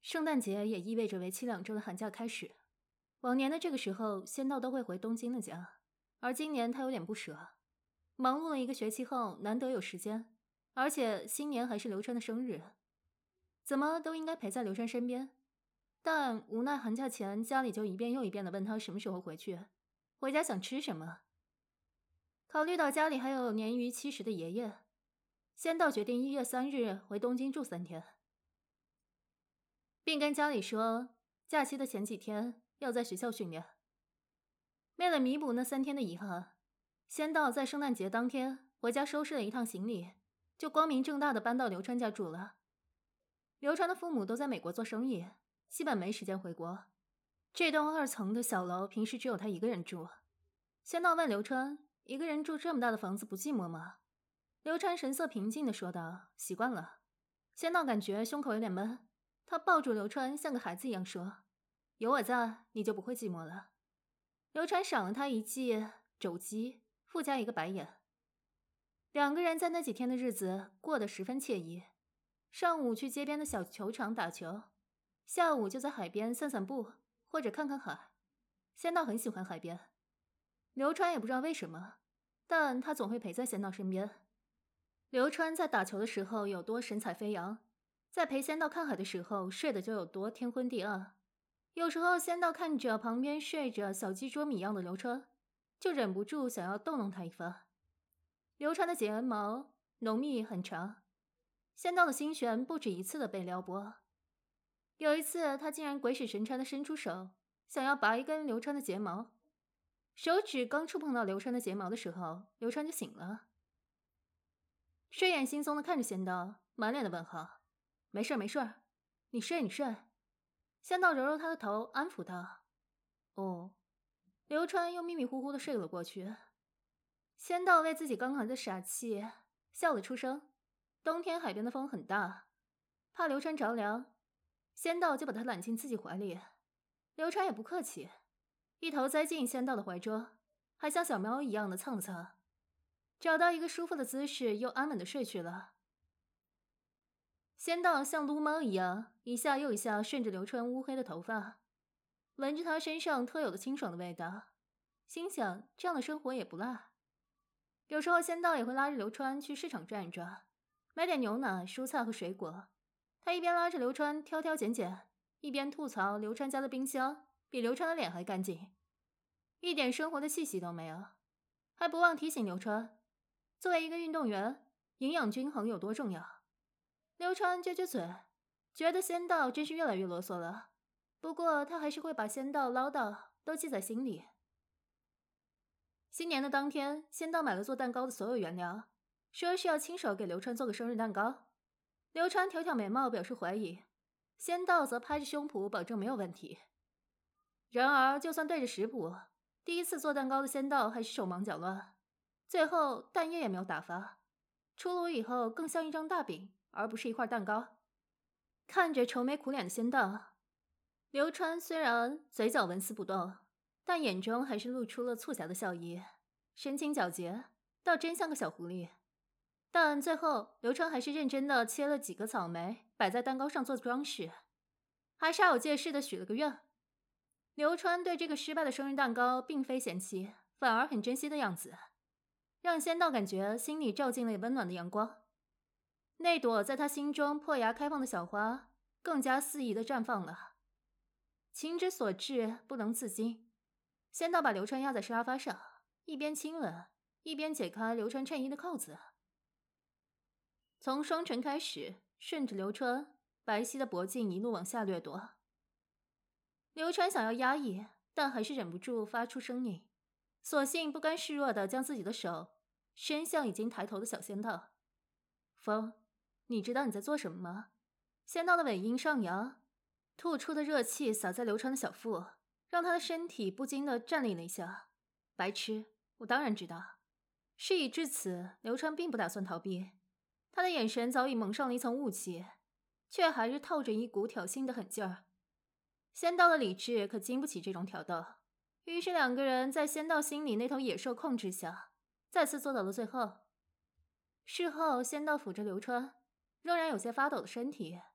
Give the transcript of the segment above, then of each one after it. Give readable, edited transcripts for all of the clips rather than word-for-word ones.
圣诞节也意味着为期2周的寒假开始。往年的这个时候，仙道都会回东京的家，而今年他有点不舍。忙碌了1个学期后，难得有时间，而且新年还是流川的生日，怎么都应该陪在流川身边。但无奈寒假前家里就一遍又一遍地问他什么时候回去，回家想吃什么。考虑到家里还有年逾70的爷爷，仙道决定1月3日回东京住3天，并跟家里说假期的前几天要在学校训练。为了弥补那3天的遗憾，仙道在圣诞节当天回家收拾了一趟行李，就光明正大地搬到流川家住了。流川的父母都在美国做生意，基本没时间回国。这栋2层的小楼平时只有他一个人住。仙道问流川，一个人住这么大的房子不寂寞吗？流川神色平静地说道，习惯了。仙道感觉胸口有点闷，他抱住流川像个孩子一样说，有我在你就不会寂寞了。流川赏了他一记肘击，附加一个白眼。2个人在那几天的日子过得十分惬意。上午去街边的小球场打球，下午就在海边散散步或者看看海。仙道很喜欢海边，流川也不知道为什么，但他总会陪在仙道身边。流川在打球的时候有多神采飞扬，在陪仙道看海的时候睡得就有多天昏地暗。有时候仙道看着旁边睡着小鸡啄米一样的流川，就忍不住想要逗弄他一番。流川的睫毛浓密很长，仙道的心弦不止1次的被撩拨。有一次他竟然鬼使神差的伸出手，想要拔一根流川的睫毛。手指刚触碰到流川的睫毛的时候，流川就醒了，睡眼惺忪的看着仙道，满脸的问号。没事没事，你睡你睡。仙道揉揉他的头，安抚他。哦。流川又迷迷糊糊的睡了过去。仙道为自己刚才的傻气笑了出声。冬天海边的风很大，怕流川着凉，仙道就把他揽进自己怀里。流川也不客气，一头栽进仙道的怀中，还像小猫一样的蹭了蹭，找到一个舒服的姿势，又安稳的睡去了。仙道像撸猫一样，一下又一下顺着流川乌黑的头发，闻着他身上特有的清爽的味道，心想这样的生活也不赖。有时候仙道也会拉着流川去市场转一转，买点牛奶、蔬菜和水果。他一边拉着流川挑挑拣拣，一边吐槽流川家的冰箱比流川的脸还干净，一点生活的气息都没有。还不忘提醒流川，作为一个运动员，营养均衡有多重要。流川撅撅嘴，觉得仙道真是越来越啰嗦了，不过他还是会把仙道唠叨都记在心里。新年的当天，仙道买了做蛋糕的所有原料，说是要亲手给流川做个生日蛋糕。流川挑挑眉毛表示怀疑，仙道则拍着胸脯保证没有问题。然而就算对着食谱，第一次做蛋糕的仙道还是手忙脚乱，最后蛋液也没有打发，出炉以后更像一张大饼，而不是一块蛋糕。看着愁眉苦脸的仙道，流川虽然嘴角纹丝不动，但眼中还是露出了促狭的笑意，神情皎洁，倒真像个小狐狸。但最后流川还是认真的切了几个草莓摆在蛋糕上做装饰，还煞有介事的许了个愿。流川对这个失败的生日蛋糕并非嫌弃，反而很珍惜的样子，让仙道感觉心里照进了温暖的阳光。那朵在他心中破芽开放的小花更加肆意的绽放了。情之所至，不能自禁。仙道把流川压在沙发上，一边亲吻，一边解开流川衬衣的扣子。从双唇开始，顺着流川白皙的脖颈一路往下掠夺。流川想要压抑，但还是忍不住发出声音，索性不甘示弱地将自己的手伸向已经抬头的小仙道。风，你知道你在做什么吗？仙道的尾音上扬，吐出的热气洒在流川的小腹，让他的身体不禁地站立了一下。白痴，我当然知道。事已至此，流川并不打算逃避，他的眼神早已蒙上了一层雾气，却还是透着一股挑衅的狠劲儿。仙道的理智可经不起这种挑逗，于是2个人在仙道心里那头野兽控制下，再次坐到了最后。事后，仙道抚着流川仍然有些发抖的身体，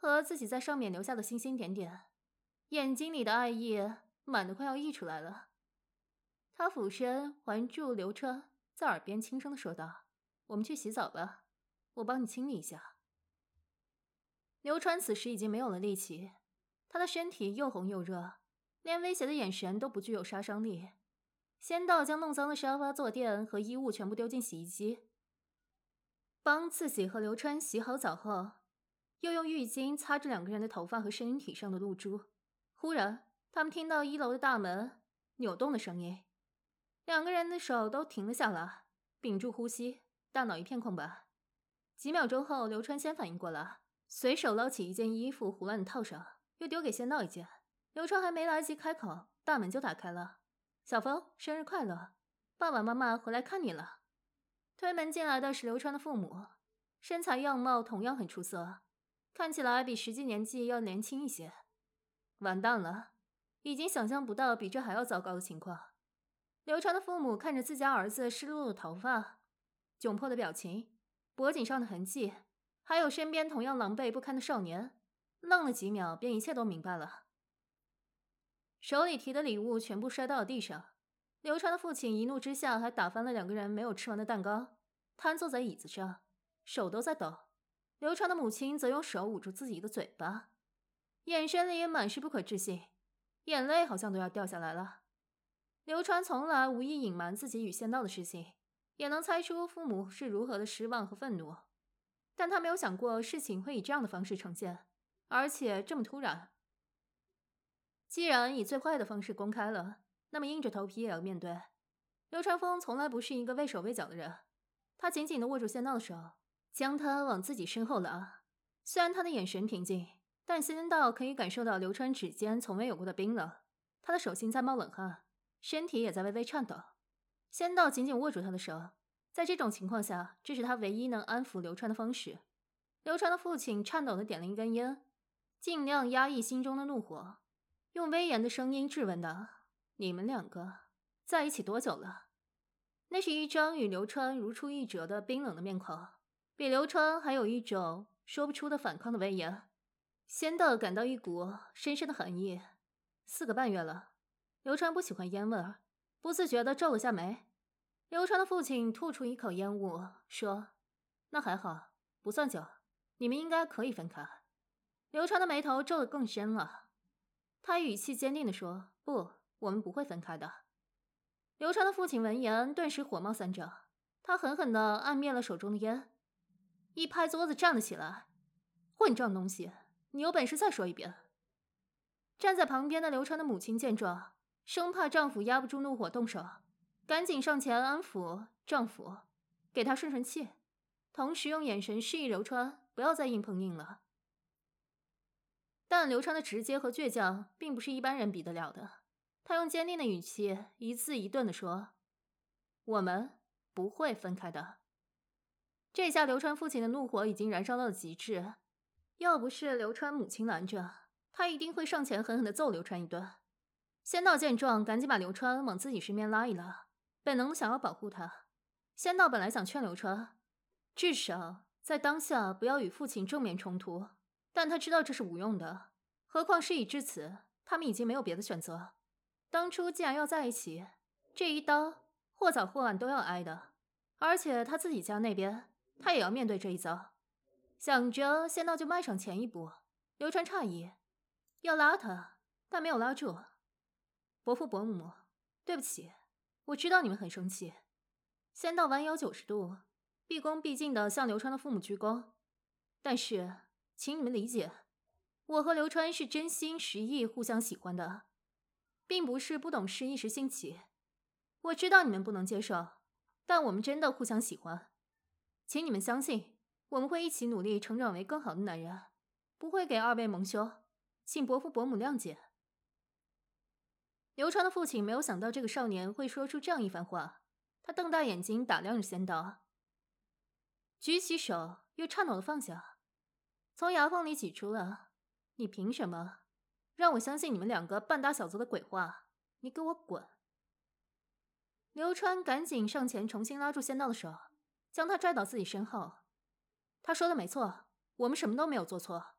和自己在上面留下的星星点点，眼睛里的爱意满得快要溢出来了。他俯身环住刘川，在耳边轻声的说道：“我们去洗澡吧，我帮你清理一下。”刘川此时已经没有了力气，他的身体又红又热，连威胁的眼神都不具有杀伤力。仙道将弄脏的沙发坐垫和衣物全部丢进洗衣机，帮自己和刘川洗好澡后，又用浴巾擦着两个人的头发和身体上的露珠。忽然，他们听到1楼的大门扭动的声音，两个人的手都停了下来，屏住呼吸，大脑一片空白。几秒钟后，刘川先反应过来，随手捞起一件衣服胡乱的套上，又丢给仙道一件。刘川还没来得及开口，大门就打开了。小峰，生日快乐！爸爸妈妈回来看你了。推门进来的是刘川的父母，身材样貌同样很出色，看起来比实际年纪要年轻一些。完蛋了，已经想象不到比这还要糟糕的情况。刘川的父母看着自家儿子湿漉漉的头发、窘迫的表情、脖颈上的痕迹，还有身边同样狼狈不堪的少年，愣了几秒，便一切都明白了。手里提的礼物全部摔到了地上，刘川的父亲一怒之下还打翻了两个人没有吃完的蛋糕，瘫坐在椅子上，手都在抖。刘川的母亲则用手捂住自己的嘴巴，眼神里也满是不可置信，眼泪好像都要掉下来了。刘川从来无意隐瞒自己与仙道的事情，也能猜出父母是如何的失望和愤怒，但他没有想过事情会以这样的方式呈现，而且这么突然。既然以最坏的方式公开了，那么硬着头皮也要面对。刘传峰从来不是一个畏手畏脚的人，他紧紧地握住仙道的手，将他往自己身后拉。虽然他的眼神平静，但仙道可以感受到刘川指尖从未有过的冰冷，他的手心在冒冷汗，身体也在微微颤抖。仙道紧紧握住他的手，在这种情况下，这是他唯一能安抚刘川的方式。刘川的父亲颤抖地点了一根烟，尽量压抑心中的怒火，用威严的声音质问道：“你们两个在一起多久了？”那是一张与刘川如出一辙的冰冷的面孔，比刘川还有一种说不出的反抗的威严。仙道感到一股深深的寒意。4个半月了。刘川不喜欢烟味儿，不自觉地皱了下眉。刘川的父亲吐出一口烟雾，说：“那还好，不算久，你们应该可以分开。”刘川的眉头皱得更深了，他语气坚定地说：“不，我们不会分开的。”刘川的父亲闻言顿时火冒三丈，他狠狠地按灭了手中的烟，一拍桌子站了起来：“混账东西，你有本事再说一遍！”站在旁边的刘川的母亲见状，生怕丈夫压不住怒火动手，赶紧上前安抚丈夫，给他顺顺气，同时用眼神示意刘川不要再硬碰硬了。但刘川的直接和倔强并不是一般人比得了的，他用坚定的语气一字一顿地说：“我们不会分开的。”这下刘川父亲的怒火已经燃烧到了极致，要不是刘川母亲拦着，他一定会上前狠狠地揍刘川一顿。仙道见状，赶紧把刘川往自己身边拉一拉，本能的想要保护他。仙道本来想劝刘川，至少在当下不要与父亲正面冲突，但他知道这是无用的，何况事已至此，他们已经没有别的选择。当初既然要在一起，这一刀或早或晚都要挨的，而且他自己家那边，他也要面对这一遭。想着仙道就迈上前一步，刘川诧异，要拉他，但没有拉住。伯父伯母，对不起，我知道你们很生气。仙道弯腰90度，毕恭毕敬地向刘川的父母鞠躬。但是，请你们理解，我和刘川是真心实意互相喜欢的，并不是不懂事一时兴起。我知道你们不能接受，但我们真的互相喜欢。请你们相信，我们会一起努力成长为更好的男人，不会给2位蒙羞，请伯父伯母谅解。刘川的父亲没有想到这个少年会说出这样一番话，他瞪大眼睛打量着仙道，举起手又颤抖地放下，从牙缝里挤出了：“你凭什么让我相信你们两个半大小子的鬼话？你给我滚！”刘川赶紧上前重新拉住仙道的手，将他拽到自己身后。他说的没错，我们什么都没有做错，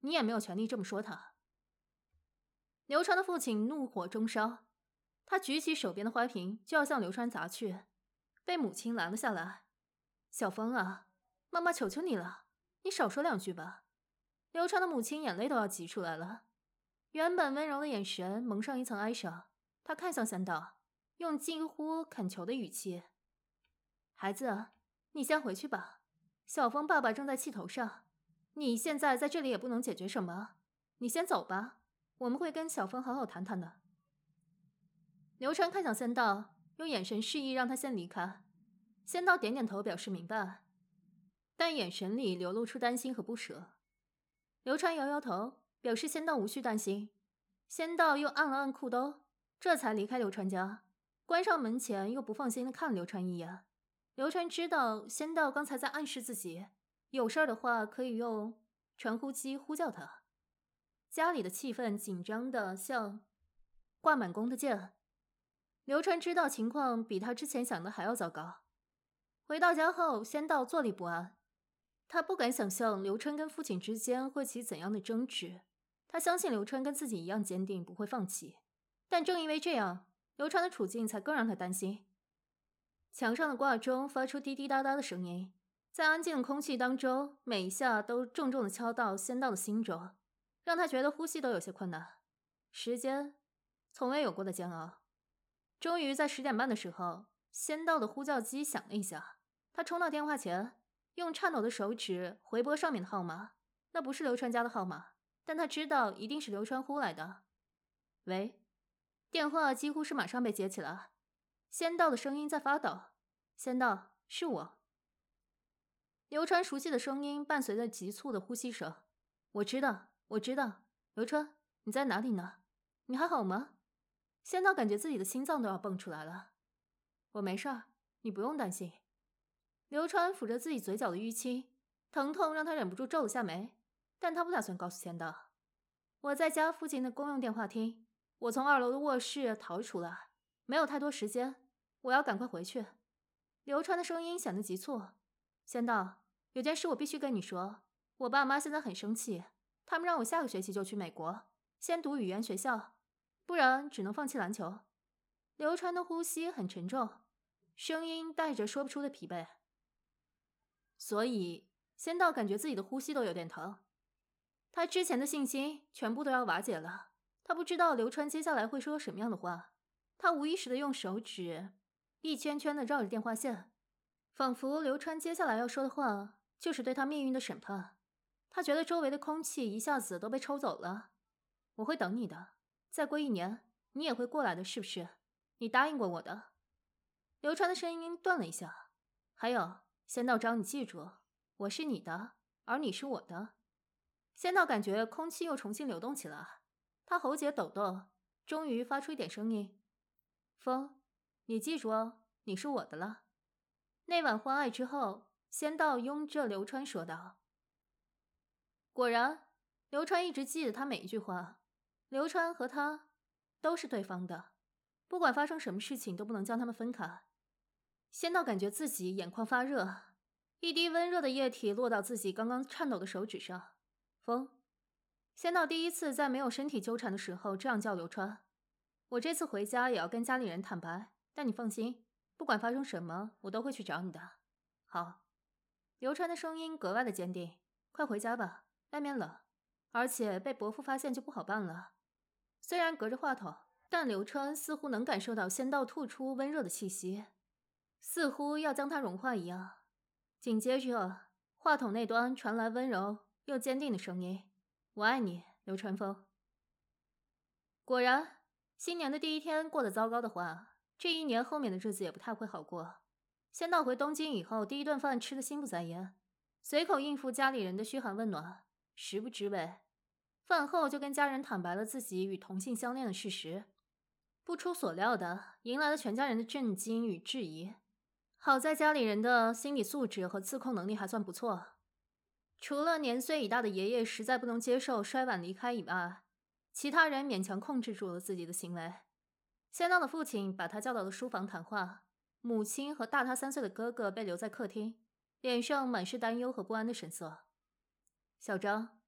你也没有权利这么说他。刘川的父亲怒火中烧，他举起手边的花瓶就要向刘川砸去，被母亲拦了下来。小风啊，妈妈求求你了，你少说2句吧。刘川的母亲眼泪都要挤出来了，原本温柔的眼神蒙上一层哀伤。他看向仙道，用近乎恳求的语气：孩子，你先回去吧，小风爸爸正在气头上，你现在在这里也不能解决什么，你先走吧，我们会跟小风好好谈谈的。刘川看向仙道，用眼神示意让他先离开。仙道点点头表示明白，但眼神里流露出担心和不舍。刘川摇摇头，表示仙道无需担心。仙道又按了按裤兜，这才离开刘川家，关上门前又不放心地看了刘川一眼。刘川知道仙道刚才在暗示自己，有事儿的话可以用传呼机呼叫他。家里的气氛紧张的像挂满弓的箭。刘川知道情况比他之前想的还要糟糕。回到家后，仙道坐立不安。他不敢想象刘川跟父亲之间会起怎样的争执。他相信刘川跟自己一样坚定，不会放弃。但正因为这样，刘川的处境才更让他担心。墙上的挂钟发出滴滴答答的声音，在安静的空气当中，每一下都重重地敲到仙道的心中，让他觉得呼吸都有些困难。时间从未有过的煎熬。终于在10点半的时候，仙道的呼叫机响了一下。他冲到电话前，用颤抖的手指回拨上面的号码。那不是刘川家的号码，但他知道一定是刘川呼来的。喂，电话几乎是马上被接起来。仙道的声音在发抖。仙道，是我。刘川熟悉的声音伴随着急促的呼吸声。我知道。刘川，你在哪里呢？你还好吗？仙道感觉自己的心脏都要蹦出来了。我没事儿，你不用担心。刘川抚着自己嘴角的淤青，疼痛让他忍不住皱了下眉，但他不打算告诉仙道。我在家附近的公用电话厅，我从2楼的卧室逃出来，没有太多时间，我要赶快回去。刘川的声音显得急促。仙道，有件事我必须跟你说，我爸妈现在很生气，他们让我下个学期就去美国，先读语言学校，不然只能放弃篮球。刘川的呼吸很沉重，声音带着说不出的疲惫。所以仙道感觉自己的呼吸都有点疼。他之前的信心全部都要瓦解了。他不知道刘川接下来会说什么样的话。他无意识地用手指一圈圈地绕着电话线，仿佛刘川接下来要说的话就是对他命运的审判。他觉得周围的空气一下子都被抽走了。我会等你的，再过1年你也会过来的，是不是？你答应过我的。刘川的声音断了一下。还有，仙道章，你记住，我是你的，而你是我的。仙道感觉空气又重新流动起来，他喉结抖动，终于发出一点声音。风，你记住哦，你是我的了。那晚欢爱之后，仙道拥着刘川说道。果然，刘川一直记得他每一句话。刘川和他都是对方的，不管发生什么事情都不能将他们分开。仙道感觉自己眼眶发热，一滴温热的液体落到自己刚刚颤抖的手指上。风，仙道第一次在没有身体纠缠的时候这样叫刘川。我这次回家也要跟家里人坦白，但你放心，不管发生什么，我都会去找你的。好。刘川的声音格外的坚定。快回家吧，外面冷，而且被伯父发现就不好办了。虽然隔着话筒，但刘川似乎能感受到仙道吐出温热的气息，似乎要将它融化一样。紧接着，话筒那端传来温柔又坚定的声音：我爱你，刘川枫。果然，新年的第一天过得糟糕的话，这1年后面的日子也不太会好过。仙道回东京以后，第一顿饭吃得心不在焉，随口应付家里人的嘘寒问暖，食不知味。饭后就跟家人坦白了自己与同性相恋的事实。不出所料的，迎来了全家人的震惊与质疑。好在家里人的心理素质和自控能力还算不错，除了年岁已大的爷爷实在不能接受摔碗离开以外，其他人勉强控制住了自己的行为。仙道的父亲把他叫到了书房谈话，母亲和大他3岁的哥哥被留在客厅，脸上满是担忧和不安的神色。小张，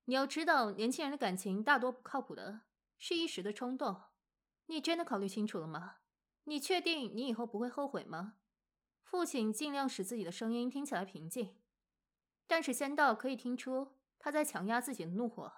你要知道，年轻人的感情大多不靠谱的，是一时的冲动。你真的考虑清楚了吗？你确定你以后不会后悔吗？父亲尽量使自己的声音听起来平静，但是仙道可以听出他在强压自己的怒火。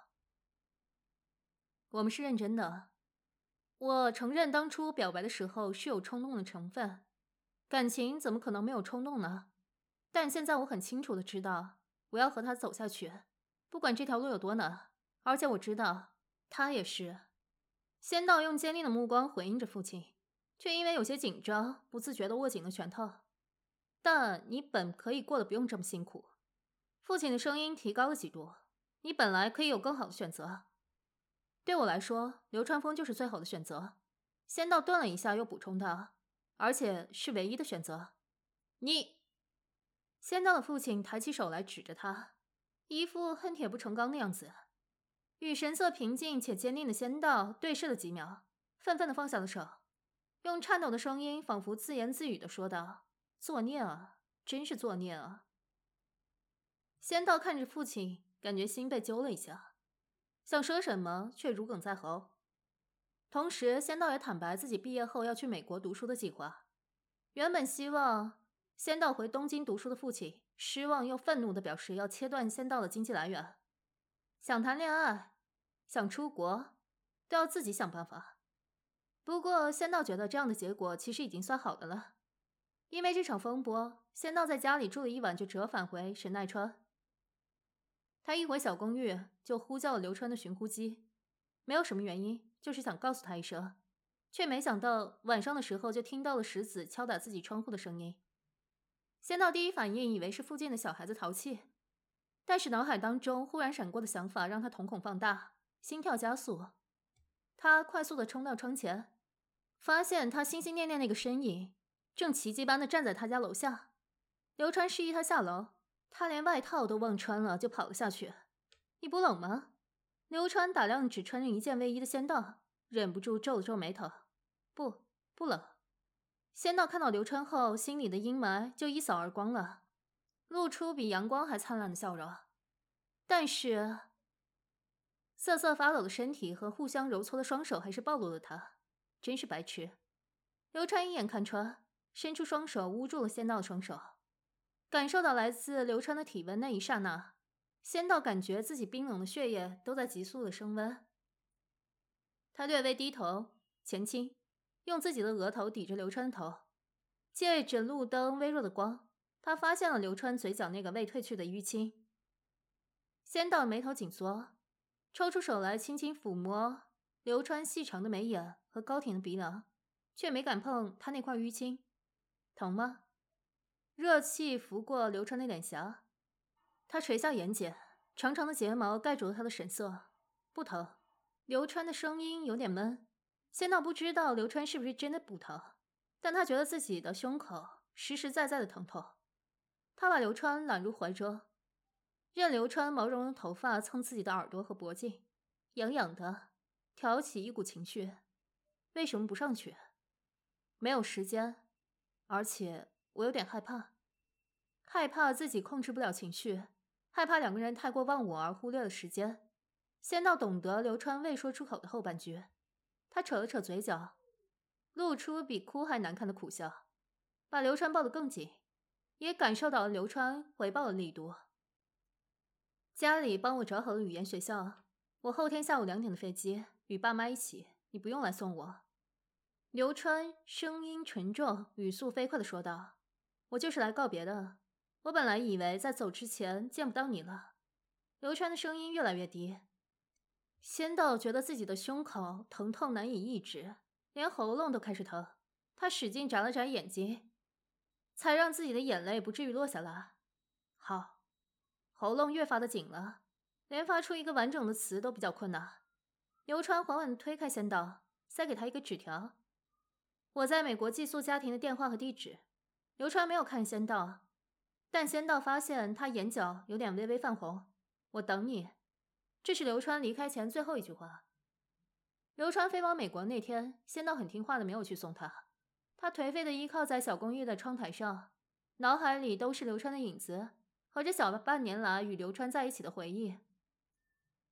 我们是认真的。我承认当初表白的时候是有冲动的成分，感情怎么可能没有冲动呢？但现在我很清楚的知道，我要和他走下去，不管这条路有多难，而且我知道他也是。仙道用坚定的目光回应着父亲，却因为有些紧张，不自觉地握紧了拳头。但你本可以过得不用这么辛苦。父亲的声音提高了几度，你本来可以有更好的选择。对我来说，流川枫就是最好的选择。仙道顿了一下，又补充道，而且是唯一的选择。你……仙道的父亲抬起手来指着他，一副恨铁不成钢的样子。与神色平静且坚定的仙道对视了几秒，愤愤地放下了手，用颤抖的声音仿佛自言自语地说道：“作孽啊，真是作孽啊！”仙道看着父亲，感觉心被揪了一下，想说什么却如鲠在喉。同时，仙道也坦白自己毕业后要去美国读书的计划。原本希望仙道回东京读书的父亲，失望又愤怒地表示要切断仙道的经济来源。想谈恋爱，想出国，都要自己想办法。不过，仙道觉得这样的结果其实已经算好的了。因为这场风波，仙道在家里住了一晚就折返回神奈川。他一回小公寓就呼叫了流川的寻呼机，没有什么原因，就是想告诉他一声，却没想到晚上的时候就听到了石子敲打自己窗户的声音。仙道第一反应以为是附近的小孩子淘气，但是脑海当中忽然闪过的想法让他瞳孔放大，心跳加速。他快速地冲到窗前，发现他心心念念那个身影正奇迹般地站在他家楼下。流川示意他下楼，他连外套都忘穿了，就跑了下去。你不冷吗？流川打量只穿着一件卫衣的仙道，忍不住皱了皱眉头。不冷。仙道看到流川后，心里的阴霾就一扫而光了，露出比阳光还灿烂的笑容。但是瑟瑟发抖的身体和互相揉搓的双手还是暴露了他，真是白痴。流川一眼看穿，伸出双手捂住了仙道的双手。感受到来自流川的体温，那一刹那，仙道感觉自己冰冷的血液都在急速的升温。他略微低头前倾，用自己的额头抵着流川的头，借着路灯微弱的光，他发现了流川嘴角那个未褪去的淤青。仙道眉头紧缩，抽出手来轻轻抚摸流川细长的眉眼和高挺的鼻梁，却没敢碰他那块淤青。疼吗？热气拂过流川的脸颊，他垂下眼睑，长长的睫毛盖住了他的神色。不疼。流川的声音有点闷，仙道不知道流川是不是真的不疼，但他觉得自己的胸口实实在在的疼痛。他把流川揽入怀中，任流川毛茸茸的头发蹭自己的耳朵和脖颈，痒痒的，挑起一股情绪。为什么不上去？没有时间，而且我有点害怕，害怕自己控制不了情绪，害怕两个人太过忘我而忽略了时间。仙道懂得流川未说出口的后半句，他扯了扯嘴角，露出比哭还难看的苦笑，把流川抱得更紧，也感受到了流川回报的力度。家里帮我找好了语言学校，我后天下午2点的飞机，与爸妈一起，你不用来送我。流川声音沉重，语速飞快地说道：“我就是来告别的，我本来以为在走之前见不到你了。”流川的声音越来越低。仙道觉得自己的胸口疼痛难以抑制，连喉咙都开始疼。他使劲眨了眨眼睛，才让自己的眼泪不至于落下来。好，喉咙越发的紧了，连发出一个完整的词都比较困难。流川缓缓地推开仙道，塞给他一个纸条：“我在美国寄宿家庭的电话和地址。”流川没有看仙道，但仙道发现他眼角有点微微泛红。“我等你。”这是流川离开前最后一句话。流川飞往美国那天，仙道很听话的没有去送他。他颓废的依靠在小公寓的窗台上，脑海里都是流川的影子和这小半年来与流川在一起的回忆。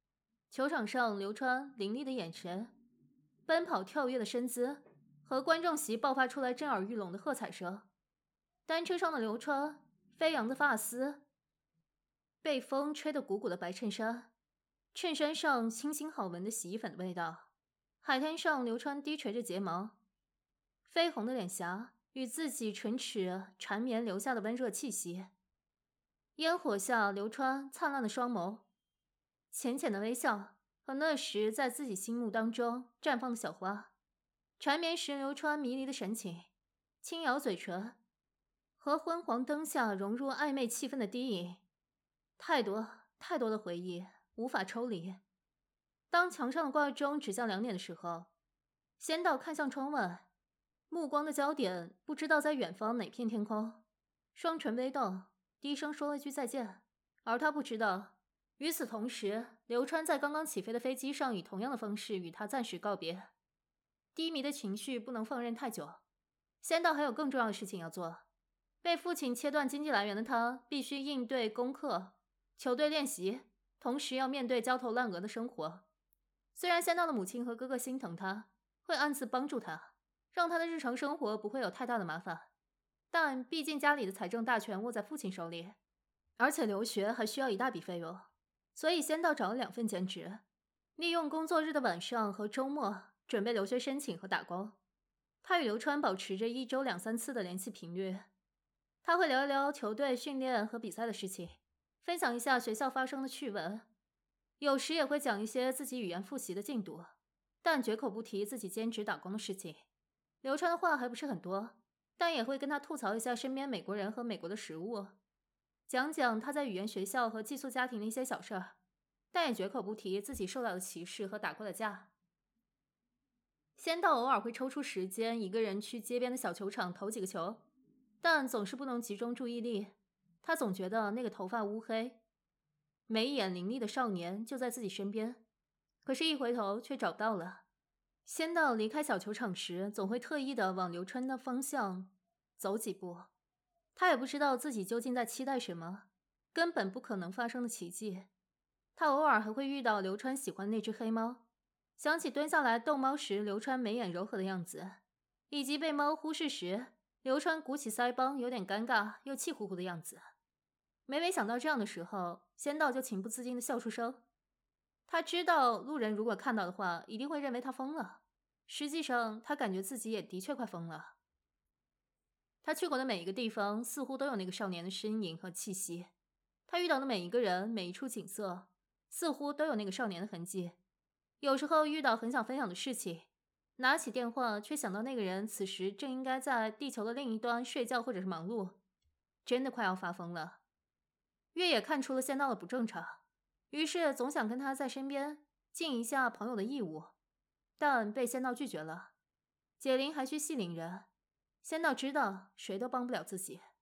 球场上，流川凌厉的眼神、奔跑跳跃的身姿和观众席爆发出来震耳欲聋的喝彩声。单车上的流川，飞扬的发丝，被风吹得鼓鼓的白衬衫，衬衫上清新好闻的洗衣粉的味道。海滩上，流川低垂着睫毛，绯红的脸颊与自己唇齿缠绵留下的温热气息。烟火下，流川灿烂的双眸，浅浅的微笑和那时在自己心目当中绽放的小花。缠绵时，流川迷离的神情，轻咬嘴唇，和昏黄灯下融入暧昧气氛的低吟。太多太多的回忆无法抽离。当墙上的挂钟指向2点的时候，仙道看向窗外，目光的焦点不知道在远方哪片天空，双唇微动，低声说了句再见。而他不知道，与此同时，流川在刚刚起飞的飞机上以同样的方式与他暂时告别。低迷的情绪不能放任太久，仙道还有更重要的事情要做。被父亲切断经济来源的他，必须应对功课、球队练习，同时要面对焦头烂额的生活。虽然仙道的母亲和哥哥心疼他，会暗自帮助他，让他的日常生活不会有太大的麻烦，但毕竟家里的财政大权握在父亲手里，而且留学还需要一大笔费用，所以仙道找了2份兼职，利用工作日的晚上和周末准备留学申请和打工。他与流川保持着1周2-3次的联系频率，他会聊一聊球队训练和比赛的事情，分享一下学校发生的趣闻，有时也会讲一些自己语言复习的进度，但绝口不提自己兼职打工的事情。流川的话还不是很多，但也会跟他吐槽一下身边美国人和美国的食物，讲讲他在语言学校和寄宿家庭的一些小事儿，但也绝口不提自己受到的歧视和打过的架。仙道偶尔会抽出时间一个人去街边的小球场投几个球，但总是不能集中注意力。他总觉得那个头发乌黑、眉眼凌厉的少年就在自己身边，可是一回头却找不到了。仙道离开小球场时，总会特意的往流川的方向走几步。他也不知道自己究竟在期待什么，根本不可能发生的奇迹。他偶尔还会遇到流川喜欢的那只黑猫，想起蹲下来逗猫时流川眉眼柔和的样子，以及被猫忽视时流川鼓起腮帮有点尴尬又气呼呼的样子。每每想到这样的时候，仙道就情不自禁地笑出声。他知道路人如果看到的话一定会认为他疯了，实际上他感觉自己也的确快疯了。他去过的每一个地方似乎都有那个少年的身影和气息，他遇到的每一个人每一处景色似乎都有那个少年的痕迹。有时候遇到很想分享的事情，拿起电话却想到那个人此时正应该在地球的另一端睡觉或者是忙碌，真的快要发疯了。月也看出了仙道的不正常，于是总想跟他在身边尽一下朋友的义务，但被仙道拒绝了。解铃还需系铃人，仙道知道谁都帮不了自己。